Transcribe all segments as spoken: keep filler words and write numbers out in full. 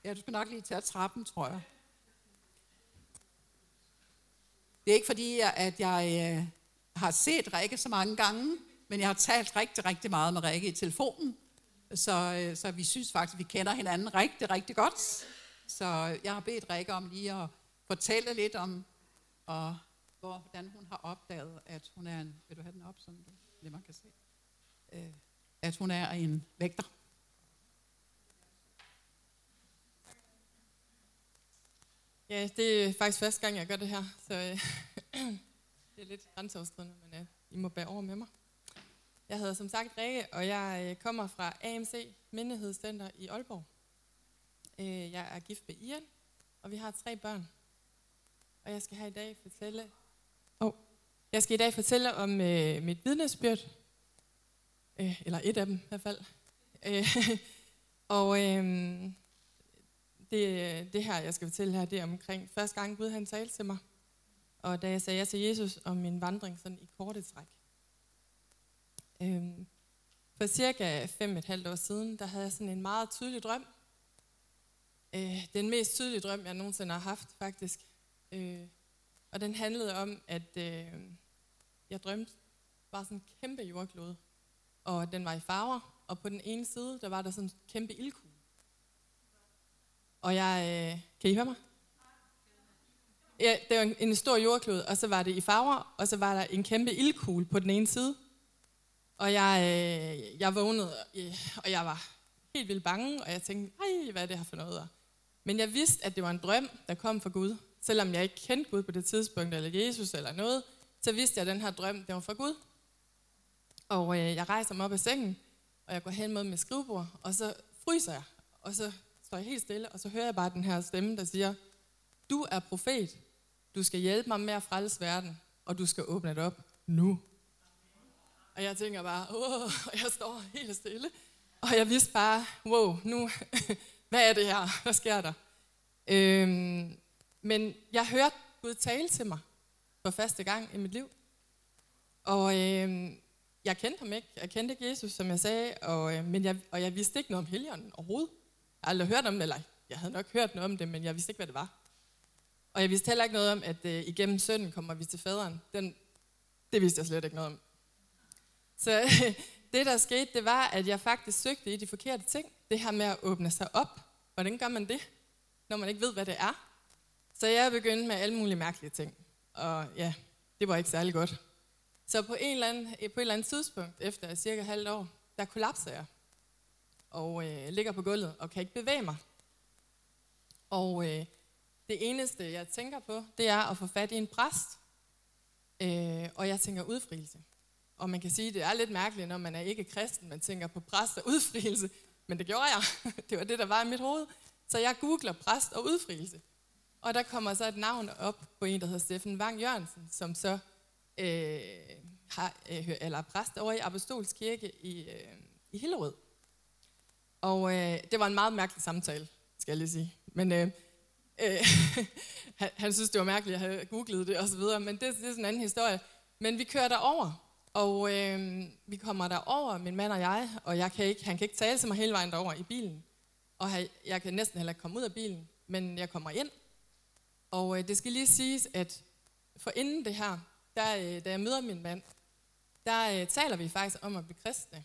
Ja, du skal nok lige tage trappen, tror jeg. Det er ikke fordi, at jeg øh, har set Rikke så mange gange, men jeg har talt rigtig, rigtig meget med Rikke i telefonen. Så, øh, så vi synes faktisk, at vi kender hinanden rigtig, rigtig godt. Så jeg har bedt Rikke om lige at fortælle lidt om, og, hvordan hun har opdaget, at hun er en... Vil du have den op, så det man kan se? Øh, at hun er en vægter. Ja, det er faktisk første gang, jeg gør det her, så øh, det er lidt grænseoverskridende, men øh, I må bære over med mig. Jeg hedder som sagt Rikke, og jeg øh, kommer fra A M C Menighedscenter i Aalborg. Øh, jeg er gift med Ian, og vi har tre børn. Og jeg skal her i dag fortælle, oh, jeg skal i dag fortælle om øh, mit vidnesbyrd, øh, eller et af dem i hvert fald. Øh, og øh, Det, det her, jeg skal fortælle her, det er omkring første gang Gud han talte til mig. Og da jeg sagde ja til Jesus om min vandring sådan i korte træk. Øhm, for cirka fem og et halvt år siden, der havde jeg sådan en meget tydelig drøm. Øh, den mest tydelige drøm, jeg nogensinde har haft, faktisk. Øh, og den handlede om, at øh, jeg drømte, var sådan en kæmpe jordklode. Og den var i farver, og på den ene side, der var der sådan en kæmpe ildkugle. Og jeg, øh, kan I høre mig? Ja, det var en, en stor jordklode, og så var det i farver, og så var der en kæmpe ildkugle på den ene side. Og jeg, øh, jeg vågnede, øh, og jeg var helt vildt bange, og jeg tænkte, ej, hvad er det her for noget? Men jeg vidste, at det var en drøm, der kom fra Gud. Selvom jeg ikke kendte Gud på det tidspunkt, eller Jesus eller noget, så vidste jeg, at den her drøm, det var fra Gud. Og øh, jeg rejser mig op af sengen, og jeg går hen mod mit skrivebord, og så fryser jeg, og så står jeg helt stille, og så hører jeg bare den her stemme, der siger, du er profet, du skal hjælpe mig med at frelse verden, og du skal åbne det op nu. Og jeg tænker bare, åh, og jeg står helt stille, og jeg vidste bare, wow, nu, hvad er det her, hvad sker der? Øhm, men jeg hørte Gud tale til mig for første gang i mit liv, og øhm, jeg kendte ham ikke, jeg kendte ikke Jesus, som jeg sagde, og, øh, men jeg, og jeg vidste ikke noget om Helligånden overhovedet. Jeg har aldrig hørt om det, eller jeg havde nok hørt noget om det, men jeg vidste ikke, hvad det var. Og jeg vidste heller ikke noget om, at øh, igennem sønnen kommer vi til faderen. Den, det vidste jeg slet ikke noget om. Så øh, det, der skete, det var, at jeg faktisk søgte i de forkerte ting. Det her med at åbne sig op. Hvordan gør man det, når man ikke ved, hvad det er? Så jeg begyndte med alle mulige mærkelige ting. Og ja, det var ikke særlig godt. Så på, en eller anden, på et eller andet tidspunkt, efter cirka halvt år, der kollapser jeg. Og øh, ligger på gulvet og kan ikke bevæge mig. Og øh, det eneste, jeg tænker på, det er at få fat i en præst. Øh, og jeg tænker udfrielse. Og man kan sige, at det er lidt mærkeligt, når man er ikke kristen, man tænker på præst og udfrielse. Men det gjorde jeg. Det var det, der var i mit hoved. Så jeg googler præst og udfrielse. Og der kommer så et navn op på en, der hedder Steffen Vang Jørgensen, som så øh, har, øh, eller er præst over i Apostolsk Kirke i, øh, i Hillerød. Og øh, det var en meget mærkelig samtale, skal jeg lige sige. Men øh, øh, han, han synes, det var mærkeligt, at jeg havde googlet det osv., men det, det er sådan en anden historie. Men vi kører derover, og øh, vi kommer derover, min mand og jeg, og jeg kan ikke, han kan ikke tale til mig hele vejen derover i bilen. Og jeg kan næsten heller ikke komme ud af bilen, men jeg kommer ind. Og øh, det skal lige siges, at for inden det her, der, øh, da jeg møder min mand, der øh, taler vi faktisk om at blive kristne.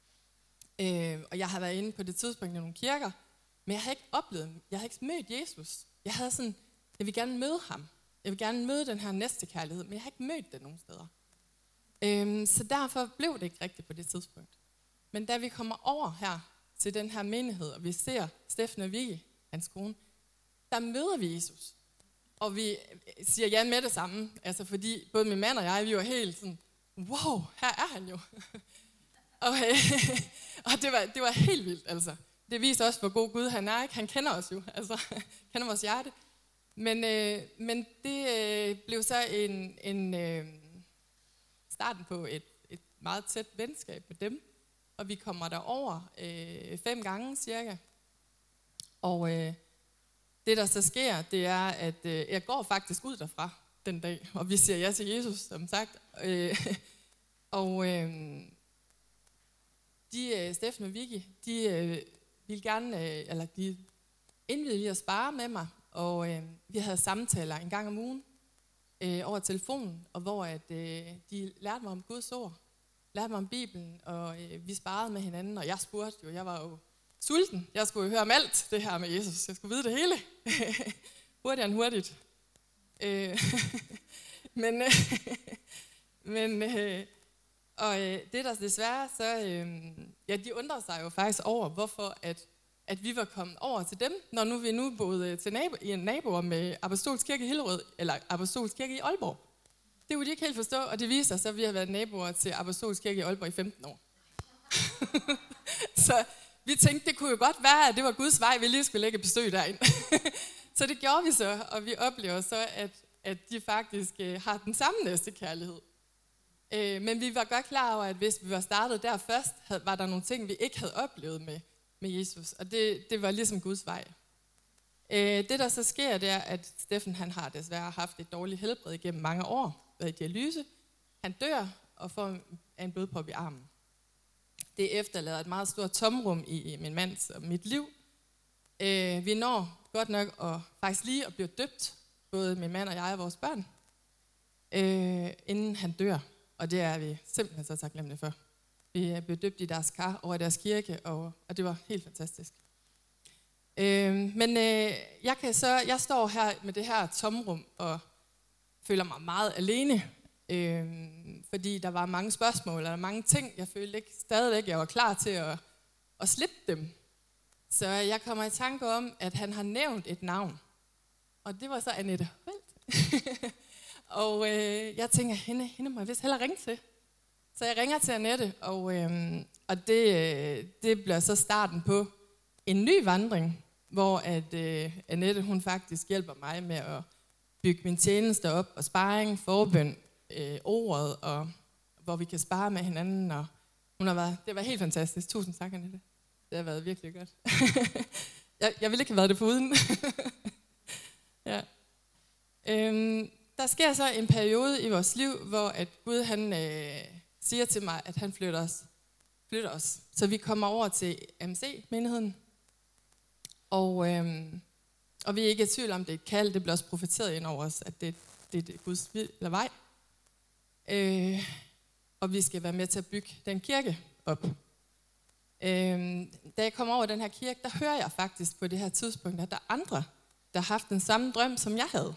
Øh, og jeg har været inde på det tidspunkt i nogle kirker, men jeg havde ikke oplevet, jeg havde ikke mødt Jesus. Jeg havde sådan, jeg vil gerne møde ham. Jeg vil gerne møde den her næste kærlighed, men jeg har ikke mødt det nogen steder. Øh, så derfor blev det ikke rigtigt på det tidspunkt. Men da vi kommer over her til den her menighed, og vi ser Steffen og Vicky, hans kone, der møder vi Jesus. Og vi siger ja med det samme, altså fordi både min mand og jeg, vi var helt sådan, wow, her er han jo. og øh, og det, var, det var helt vildt, altså. Det viser også, hvor god Gud han er, ikke? Han kender os jo, altså, kender vores hjerte. Men, øh, men det øh, blev så en, en øh, starten på et, et meget tæt venskab med dem. Og vi kommer derover øh, fem gange cirka. Og øh, det, der så sker, det er, at øh, jeg går faktisk ud derfra den dag. Og vi siger ja til Jesus, som sagt. Øh, og øh, de, øh, Steffen og Vicky, de øh, ville gerne, øh, eller de indvidede lige at spare med mig, og øh, vi havde samtaler en gang om ugen øh, over telefonen, og hvor at, øh, de lærte mig om Guds ord, lærte mig om Bibelen, og øh, vi sparede med hinanden, og jeg spurgte jo, jeg var jo sulten, jeg skulle jo høre om alt det her med Jesus, jeg skulle vide det hele, hurtigere end hurtigt. Øh, men øh, men øh, og øh, det der desværre, så øh, ja, de undrede sig jo faktisk over, hvorfor at, at vi var kommet over til dem, når nu vi nu boede til nabo, i en naboer med Apostolsk Kirke i Hillerød, eller Apostolsk Kirke i Aalborg. Det kunne de ikke helt forstå, og det viser sig, at vi har været naboer til Apostolsk Kirke i Aalborg i femten år. Så vi tænkte, det kunne jo godt være, at det var Guds vej, vi lige skulle lægge besøg derind. Så det gjorde vi så, og vi oplever så, at, at de faktisk øh, har den samme næstekærlighed. Øh, men vi var godt klar over, at hvis vi var startet der først, havde, var der nogle ting, vi ikke havde oplevet med, med Jesus. Og det, det var ligesom Guds vej. Øh, det der så sker, det er, at Steffen han har desværre haft et dårligt helbred igennem mange år, været i dialyse. Han dør og får en blodprop i armen. Det efterlader et meget stort tomrum i, i min mands og mit liv. Øh, vi når godt nok at faktisk lige at blive døbt, både min mand og jeg og vores børn, øh, inden han dør. Og det er vi simpelthen så taknemmelige for. Vi er blevet døbt i deres kar over deres kirke, og, og det var helt fantastisk. Øh, men øh, jeg, kan så, jeg står her med det her tomrum og føler mig meget alene, øh, fordi der var mange spørgsmål og mange ting, jeg følte ikke stadigvæk, jeg var klar til at, at slippe dem. Så jeg kommer i tanke om, at han har nævnt et navn, og det var så Annette Holt. Og øh, jeg tænker, hende, hende må jeg vist hellere ringe til. Så jeg ringer til Annette, og, øh, og det, øh, det bliver så starten på en ny vandring, hvor at, øh, Annette hun faktisk hjælper mig med at bygge min tjeneste op, og sparring, forbøn, øh, ordet, og hvor vi kan spare med hinanden. Og hun har været, det var helt fantastisk. Tusind tak, Annette. Det har været virkelig godt. jeg, jeg ville ikke have været det foruden. Ja. Øhm, der sker så en periode i vores liv, hvor at Gud han øh, siger til mig, at han flytter os, flytter os. Så vi kommer over til A M C-menigheden. Og, øhm, og vi er ikke i tvivl om, det er et kald. Det bliver også profeteret ind over os, at det, det, det er Guds eller vej. Øh, og vi skal være med til at bygge den kirke op. Øh, da jeg kommer over den her kirke, der hører jeg faktisk på det her tidspunkt, at der er andre, der har haft den samme drøm, som jeg havde.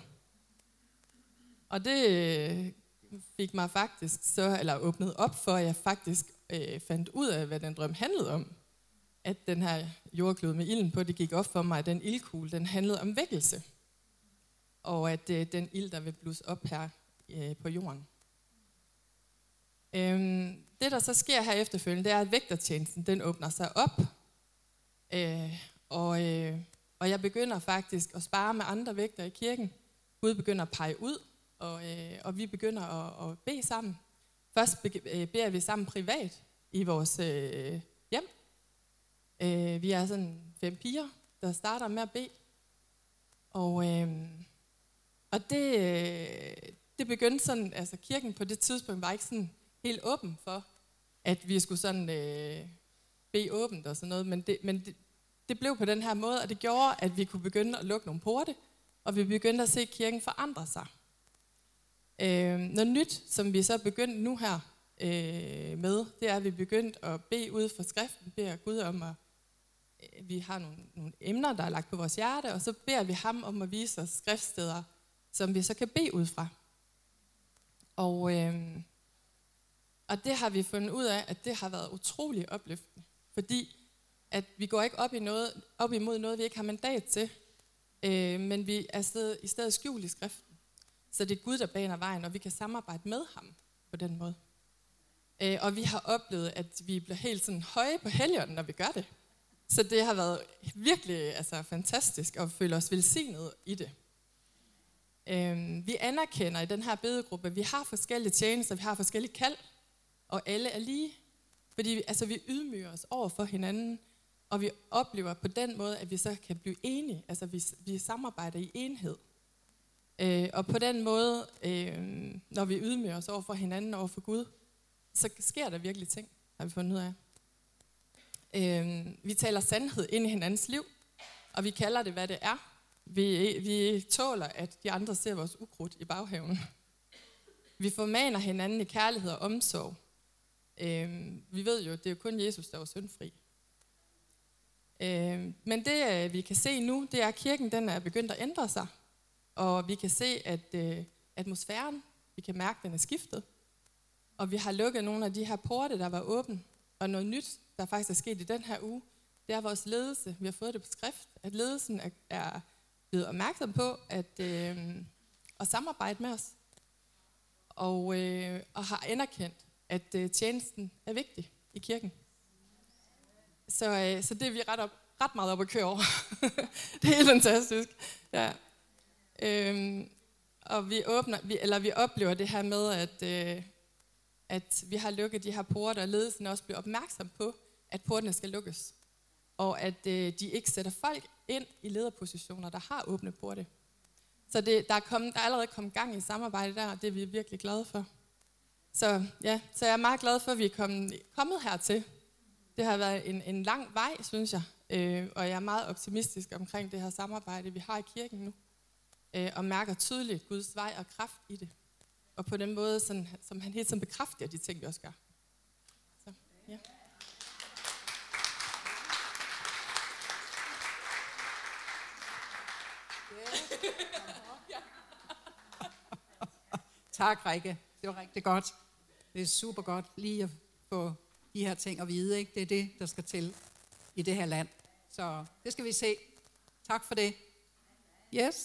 Og det fik mig faktisk så, eller åbnet op for, at jeg faktisk øh, fandt ud af, hvad den drøm handlede om. At den her jordklode med ilden på, det gik op for mig, at den ildkugle, den handlede om vækkelse. Og at øh, den ild, der vil blusse op her øh, på jorden. Øhm, det, der så sker her efterfølgende, det er, at vægtertjenesten, den åbner sig op. Øh, og, øh, og jeg begynder faktisk at spare med andre vægter i kirken. Gud begynder at pege ud, og, øh, og vi begynder at, at bede sammen. Først beder vi sammen privat i vores øh, hjem. Øh, vi er sådan fem piger, der starter med at bede. Og, øh, og det, øh, det begyndte sådan, altså kirken på det tidspunkt var ikke sådan helt åben for, at vi skulle sådan øh, bede åbent og sådan noget, men, det, men det, det blev på den her måde, og det gjorde, at vi kunne begynde at lukke nogle porte, og vi begyndte at se kirken forandre sig. Øh, noget nyt, som vi så begyndte nu her øh, med, det er, at vi begyndte at bede ud fra skriften, beder Gud om at, øh, vi har nogle, nogle emner, der er lagt på vores hjerte, og så beder vi ham om at vise os skriftsteder, som vi så kan bede ud fra. Og, øh, og det har vi fundet ud af, at det har været utrolig opløftende, fordi at vi går ikke op, i noget, op imod noget, vi ikke har mandat til, øh, men vi er sted, i stedet skjult i skriften. Så det er Gud, der baner vejen, og vi kan samarbejde med ham på den måde. Øh, og vi har oplevet, at vi bliver helt sådan høje på Helligånden, når vi gør det. Så det har været virkelig altså, fantastisk at føle os velsignet i det. Øh, vi anerkender i den her bedegruppe, at vi har forskellige tjenester, vi har forskellige kald, og alle er lige. Fordi altså, vi ydmyger os over for hinanden, og vi oplever på den måde, at vi så kan blive enige. Altså vi, vi samarbejder i enhed. Øh, og på den måde, øh, når vi ydmyger os over for hinanden og over for Gud, så sker der virkelig ting, har vi fundet ud af. Øh, vi taler sandhed ind i hinandens liv, Og vi kalder det, hvad det er. Vi, vi tåler, at de andre ser vores ukrudt i baghaven. Vi formaner hinanden i kærlighed og omsorg. Øhm, vi ved jo, det er jo kun Jesus, der var syndfri. Øhm, men det, vi kan se nu, det er, at kirken den er begyndt at ændre sig. Og vi kan se, at øh, atmosfæren, vi kan mærke, at den er skiftet. Og vi har lukket nogle af de her porte, der var åbne. Og noget nyt, der faktisk er sket i den her uge, det er vores ledelse. Vi har fået det på skrift, at ledelsen er, er blevet opmærksom på at, øh, at samarbejde med os. Og, øh, og har anerkendt, at øh, tjenesten er vigtig i kirken. Så, øh, så det er vi ret, op, ret meget op at køre over. Det er helt fantastisk. Ja. Øhm, og vi, åbner, vi, eller vi oplever det her med, at, øh, at vi har lukket de her porter, og ledelsen også bliver opmærksom på, at portene skal lukkes. Og at øh, de ikke sætter folk ind i lederpositioner, der har åbne porte. Så det, der, er kommet, der er allerede kommet gang i samarbejde der, og det er vi virkelig glade for. Så, ja, så jeg er meget glad for, at vi er kommet, kommet hertil. Det har været en, en lang vej, synes jeg. Øh, og jeg er meget optimistisk omkring det her samarbejde, vi har i kirken nu. Øh, og mærker tydeligt Guds vej og kraft i det. Og på den måde, sådan, som han hele tiden bekræfter de ting, vi også gør. Så, ja. Tak, Rikke. Det var rigtig godt. Det er super godt lige at få de her ting at vide. Ikke? Det er det, der skal til i det her land. Så det skal vi se. Tak for det. Yes.